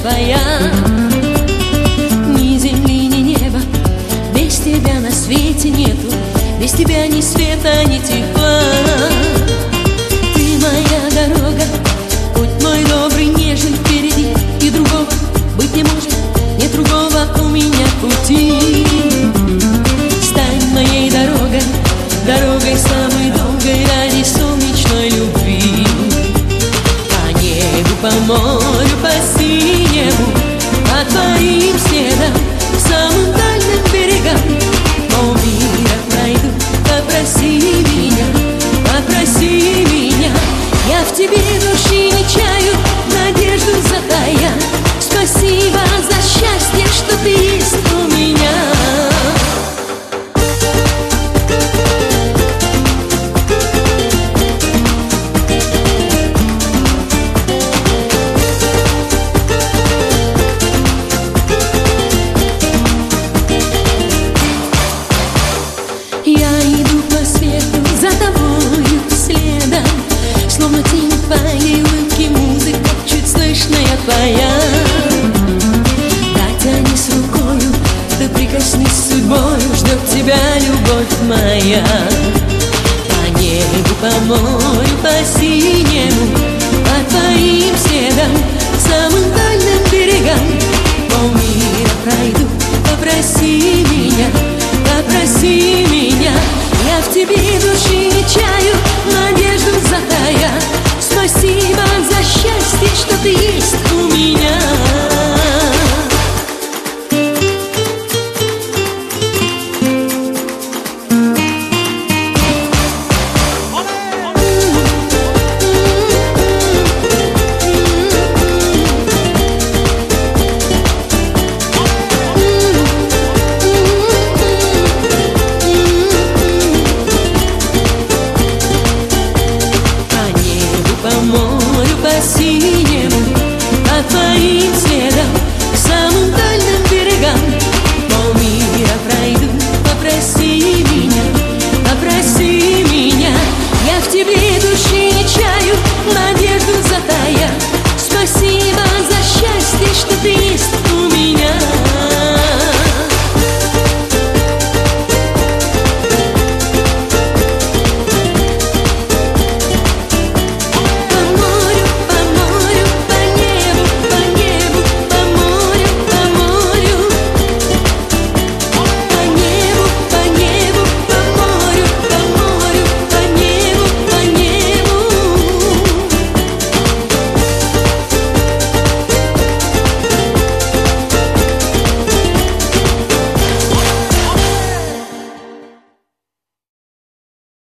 твоя. Ни земли, ни неба без тебя на свете нету, без тебя ни света, ни тепла. Ты моя дорога, путь мой добрый, нежный впереди, и другого быть не может, нет другого у меня пути. Стань моей дорогой, дорогой самой долгой ради солнечной любви. По небу, по морю, по синему, по твоим следам, самым дальним берегам полмира пройду. Попроси меня, я в тебе души не чаю, надежду затая. Спасибо за счастье, что ты есть у меня. Я иду по свету за тобою следом, словно тень твоей улыбки, музыка чуть слышная твоя. Дотянись рукою, да прикоснись судьбою, ждет тебя любовь моя. По небу, по морю, по синему, по твоим следам, самым дальним берегам полмира пройду. Попроси меня, я в тебе души не чаю, надежду затая. Спасибо за счастье, что ты есть